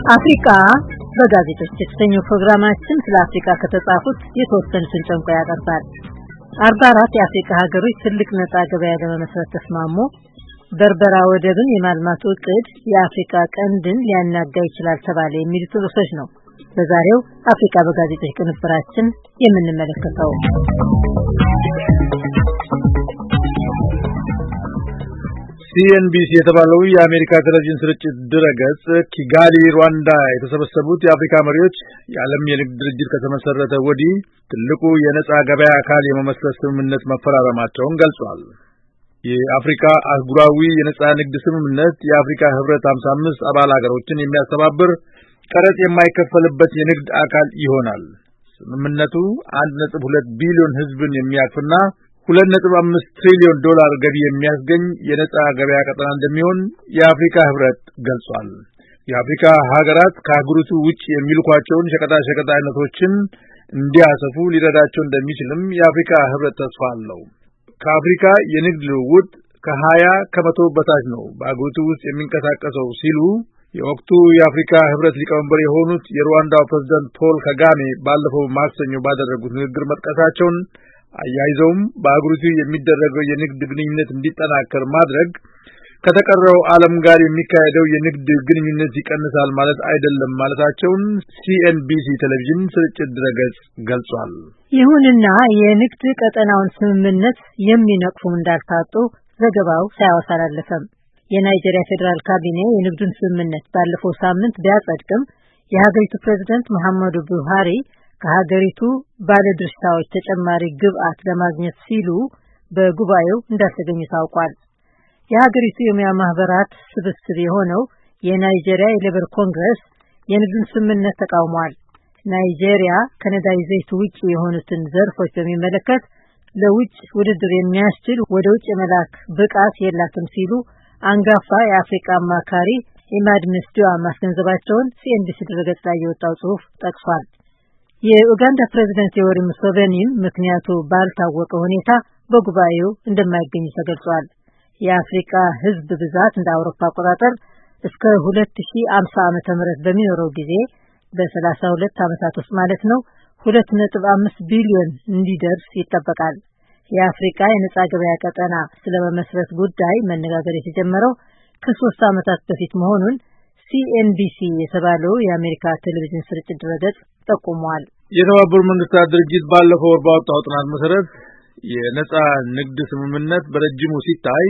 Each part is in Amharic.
አፍሪካ በጋዜጦች የተሰኘው ፕሮግራማችን ስለ አፍሪካ ከተጻፉት የተወሰኑትን ጨምቆ ያቀርባል። 44 የአፍሪካ ሀገሮች ትልቅ ነፃ ገበያ ለመመስረት ተስማሙ፣ በርበራ ወደብን የማልማት እቅድ የአፍሪካ ቀንድን ሊያናጋ ይችላል ተባለ የሚሉት ርዕሶች ነው በዛሬው አፍሪካ በጋዜጦች ቅንብራችን የምንመለከተው። CNBC የተባለው የአሜሪካ ቴሌቪዥን ስርጭት ድረገጽ ኪጋሊ ሩዋንዳ የተሰበሰቡት የአፍሪካ መሪዎች የዓለም የንግድ ድርጅት ከተመሰረተ ወዲህ ትልቁ የነጻ ገበያ አካል የመመስረት ስምምነት መፈራረማቸውን ገልጿል። የአፍሪካ አህጉራዊ የነጻ ንግድ ስምምነት የአፍሪካ ህብረት 55 አባል ሀገሮችን የሚያስተባብር ቀረጥ የማይከፈልበት የንግድ አካል ይሆናል። ስምምነቱ 1.2 ቢሊዮን ህዝብን የሚያቅፍና $2.5 ትሪሊዮን ገቢ የሚያስገኝ የነጻ ገበያ ቀጠና እንደሚሆን የአፍሪካ ህብረት ገልጿል። የአፍሪካ ሀገራት ከአህጉሪቱ ውጭ የሚልኳቸውን ሸቀጣ አይነቶችን እንዲያሰፉ ሊረዳቸው እንደሚችልም የአፍሪካ ህብረት ተስፋ አለው። ከአፍሪካ የንግድ ልውውጥ ከ20% በታች ነው በአህጉሪቱ ውስጥ የሚንቀሳቀሰው ሲሉ የወቅቱ የአፍሪካ ህብረት ሊቀመንበር የሆኑት የሩዋንዳው ፕሬዝዳንት ፖል ካጋሜ ባለፈው ማክሰኞ ባደረጉት ንግግር መጥቀሳቸውን አያይዘውም በአህጉሪቱ የሚደረገው የንግድ ግንኙነት እንዲጠናከር ማድረግ ከተቀረው ዓለም ጋር የሚካሄደው የንግድ ግንኙነት ይቀንሳል ማለት አይደለም ማለታቸውን CNBC ቴሌቪዥን ስርጭት ድረገጽ ገልጿል። ይሁንና የንግድ ቀጠናውን ስምምነት የሚነቅፉ እንዳልታጡ ዘገባው ሳያወሳ አላለፈም። የናይጄሪያ ፌዴራል ካቢኔ የንግዱን ስምምነት ባለፈው ሳምንት ቢያጸድቅም የሀገሪቱ ፕሬዝዳንት መሐመዱ ቡሃሪ ከሀገሪቱ ባለድርሻዎች ተጨማሪ ግብአት ለማግኘት ሲሉ በጉባኤው እንዳልተገኙ ታውቋል። የሀገሪቱ የሙያ ማህበራት ስብስብ የሆነው የናይጄሪያ የሌበር ኮንግረስ የንግዱን ስምምነት ተቃውሟል። ናይጄሪያ ከነዳጅ ዘይት ውጭ የሆኑትን ዘርፎች በሚመለከት ለውጭ ውድድር የሚያስችል ወደ ውጭ የመላክ ብቃት የላትም ሲሉ አንጋፋ የአፍሪካ አማካሪ ኢማድ መስዲዋ ማስገንዘባቸውን CNBC ድረገጽ ላይ የወጣው ጽሑፍ ጠቅሷል። የኡጋንዳ ፕሬዝዳንት ዮዌሪ ሙሴቬኒም ምክንያቱ ባልታወቀ ሁኔታ በጉባኤው እንደማይገኙ ተገልጿል። የአፍሪካ ህዝብ ብዛት እንደ አውሮፓ አቆጣጠር እስከ 2050 ዓመተ ምህረት በሚኖረው ጊዜ በ32 ዓመታት ውስጥ ማለት ነው 2.5 ቢሊዮን እንዲደርስ ይጠበቃል። የአፍሪካ የነጻ ገበያ ቀጠና ስለመመስረት ጉዳይ መነጋገር የተጀመረው ከ3 ዓመታት በፊት መሆኑን CNBC የተባለው የአሜሪካ ቴሌቪዥን ስርጭት ድረገጽ ጠቁሟል። የተባበሩት መንግስታት ድርጅት ባለፈው ወር ባወጣው ጥናት መሰረት የነጻ ንግድ ስምምነት በረጅሙ ሲታይ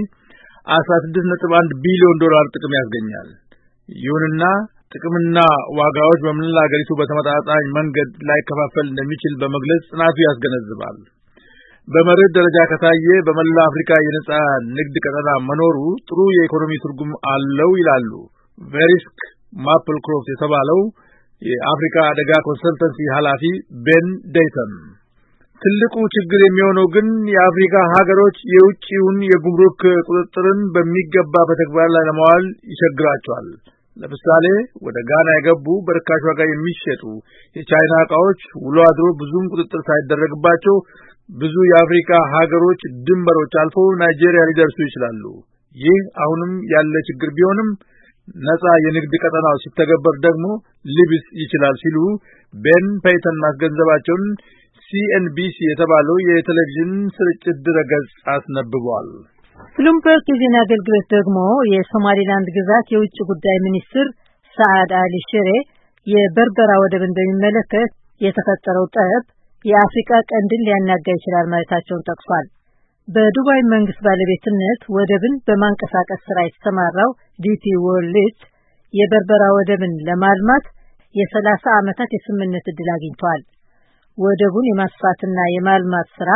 $16.1 ቢሊዮን ጥቅም ያስገኛል። ይሁንና ጥቅምና ዋጋዎች በመላ ሀገሪቱ በተመጣጣኝ መንገድ ላይ ከፋፈል እንደሚችል በመግለጽ ጥናቱ ያስገነዝባል። በመርህ ደረጃ ከታየ በመላ አፍሪካ የነጻ ንግድ ቀጠና መኖሩ ጥሩ የኢኮኖሚ ትርጉም አለው ይላሉ ቬሪስክ ማፕልክሮፍት የተባለው የአፍሪካ አደጋ ኮንሰልተንሲ ኃላፊ ቤን ዴይተን። ትልቁ ችግር የሚሆነው ግን የአፍሪካ ሀገሮች የውጭውን የጉምሩክ ቁጥጥርን በሚገባ በተግባር ላይ ለማዋል ይቸግራቸዋል። ለምሳሌ ወደ ጋና የገቡ በርካሽ ዋጋ የሚሸጡ የቻይና ዕቃዎች ውሎ አድሮ ብዙም ቁጥጥር ሳይደረግባቸው ብዙ የአፍሪካ ሀገሮች ድንበሮች አልፈው ናይጄሪያ ሊደርሱ ይችላሉ። ይህ አሁንም ያለ ችግር ቢሆንም ነጻ የንግድ ቀጠናው ሲተገበር ደግሞ ሊብስ ይችላል ሲሉ ቤን ፔይተን ማስገንዘባቸውን CNBC የተባለው የቴሌቪዥን ስርጭት ድረገጽ አስነብቧል። ብሉምበርግ የዜና አገልግሎት ደግሞ የሶማሊላንድ ግዛት የውጭ ጉዳይ ሚኒስትር ሰዓድ አሊ ሽሬ የበርበራ ወደብን በሚመለከት የተፈጠረው ጠብ የአፍሪካ ቀንድን ሊያናጋ ይችላል ማለታቸውን ጠቅሷል። በዱባይ መንግስት ባለቤትነት ወደብን በማንቀሳቀስ ስራ የተሰማራው DP World የበርበራ ወደብን ለማልማት የ30 ዓመታት የስምምነት ዕድል አግኝቷል። ወደቡን የማስፋትና የማልማት ስራ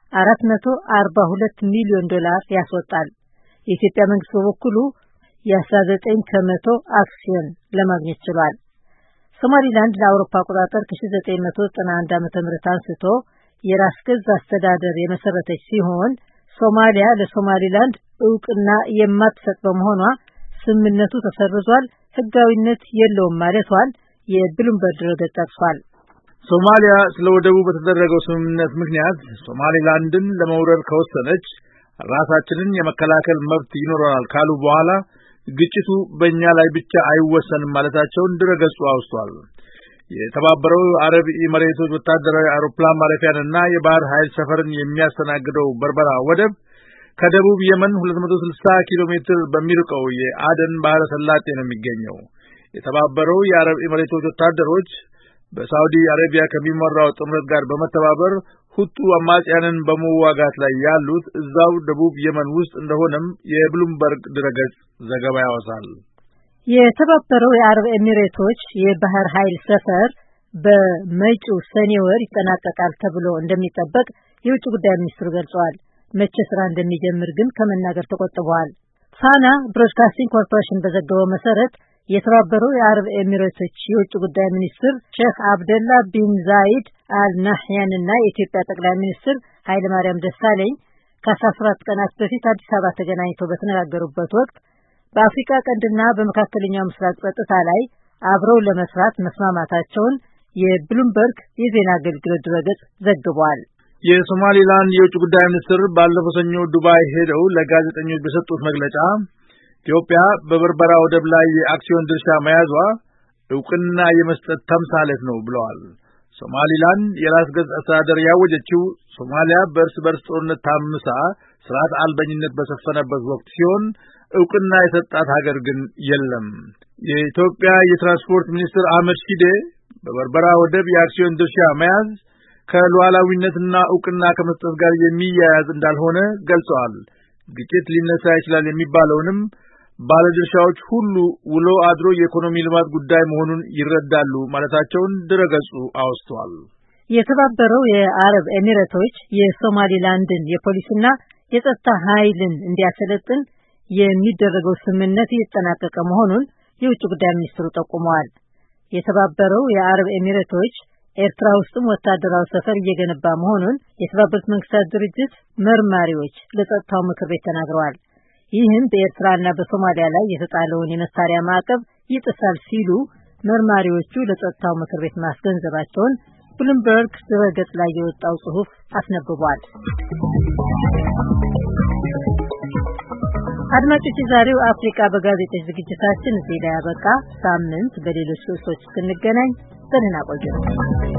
$442 ሚሊዮን ያስወጣል። የኢትዮጵያ መንግስት በበኩሉ የ19% አክሲዮን ለማግኘት ችሏል። ሶማሊላንድ ለአውሮፓ አቆጣጠር ከ1991 ዓመተ ምህረት አንስቶ የራስ ገዝ አስተዳደር የመሰረተች ሲሆን ሶማሊያ ለሶማሊላንድ ዕውቅና የማትሰጥ በመሆኗ ስምምነቱ ተሰርዟል፣ ህጋዊነት የለውም ማለቷን የብሉምበርግ ድረገጽ ጠቅሷል። ሶማሊያ ስለ ወደቡ በተደረገው ስምምነት ምክንያት ሶማሊላንድን ለመውረር ከወሰነች ራሳችንን የመከላከል መብት ይኖረናል ካሉ በኋላ ግጭቱ በእኛ ላይ ብቻ አይወሰንም ማለታቸውን ድረገጹ አውስቷል። የተባበረው አረብ ኤሚሬቶች ወታደራዊ አውሮፕላን ማረፊያንና የባህር ኃይል ሰፈርን የሚያስተናግደው በርበራ ወደብ ከደቡብ የመን 260 ኪሎ ሜትር በሚርቀው የአደን ባህረ ሰላጤ ነው የሚገኘው። የተባበረው የአረብ ኤሚሬቶች ወታደሮች በሳውዲ አረቢያ ከሚመራው ጥምረት ጋር በመተባበር ሁቱ አማጽያንን በመዋጋት ላይ ያሉት እዛው ደቡብ የመን ውስጥ እንደሆነም የብሉምበርግ ድረገጽ ዘገባ ያወሳል። የተባበረው የአረብ ኤሚሬቶች የባህር ኃይል ሰፈር በመጪው ሰኔ ወር ይጠናቀቃል ተብሎ እንደሚጠበቅ የውጭ ጉዳይ ሚኒስትሩ ገልጸዋል። መቼ ስራ እንደሚጀምር ግን ከመናገር ተቆጥበዋል። ፋና ብሮድካስቲንግ ኮርፖሬሽን በዘገበው መሰረት የተባበረው የአረብ ኤሚሬቶች የውጭ ጉዳይ ሚኒስትር ሼክ አብደላ ቢን ዛይድ አል ናህያን እና የኢትዮጵያ ጠቅላይ ሚኒስትር ኃይለ ማርያም ደሳለኝ ከ14 ቀናት በፊት አዲስ አበባ ተገናኝተው በተነጋገሩበት ወቅት በአፍሪካ ቀንድና በመካከለኛው ምስራቅ ጸጥታ ላይ አብረው ለመስራት መስማማታቸውን የብሉምበርግ የዜና አገልግሎት ድረገጽ ዘግቧል። የሶማሊላንድ የውጭ ጉዳይ ሚኒስትር ባለፈው ሰኞ ዱባይ ሄደው ለጋዜጠኞች በሰጡት መግለጫ ኢትዮጵያ በበርበራ ወደብ ላይ የአክሲዮን ድርሻ መያዟ ዕውቅና የመስጠት ተምሳሌት ነው ብለዋል። ሶማሊላንድ የራስ ገዝ አስተዳደር ያወጀችው ሶማሊያ በእርስ በርስ ጦርነት ታምሳ ስርዓት አልበኝነት በሰፈነበት ወቅት ሲሆን ዕውቅና የሰጣት ሀገር ግን የለም። የኢትዮጵያ የትራንስፖርት ሚኒስትር አህመድ ሺዴ በበርበራ ወደብ የአክሲዮን ድርሻ መያዝ ከሉዓላዊነትና ዕውቅና ከመስጠት ጋር የሚያያዝ እንዳልሆነ ገልጸዋል። ግጭት ሊነሳ ይችላል የሚባለውንም ባለድርሻዎች ሁሉ ውሎ አድሮ የኢኮኖሚ ልማት ጉዳይ መሆኑን ይረዳሉ ማለታቸውን ድረገጹ አውስቷል። የተባበረው የአረብ ኤሚሬቶች የሶማሊላንድን የፖሊስና የጸጥታ ኃይልን እንዲያሰለጥን የሚደረገው ስምምነት እየተጠናቀቀ መሆኑን የውጭ ጉዳይ ሚኒስትሩ ጠቁመዋል። የተባበረው የአረብ ኤሚሬቶች ኤርትራ ውስጥም ወታደራዊ ሰፈር እየገነባ መሆኑን የተባበሩት መንግስታት ድርጅት መርማሪዎች ለጸጥታው ምክር ቤት ተናግረዋል። ይህም በኤርትራና በሶማሊያ ላይ የተጣለውን የመሳሪያ ማዕቀብ ይጥሳል ሲሉ መርማሪዎቹ ለጸጥታው ምክር ቤት ማስገንዘባቸውን ብሉምበርግ ድረገጽ ላይ የወጣው ጽሑፍ አስነብቧል። አድማጮች፣ ዛሬው አፍሪካ በጋዜጦች ዝግጅታችን እዚህ ላይ ያበቃ። ሳምንት በሌሎች ርዕሶች እስክንገናኝ በደህና ቆዩ።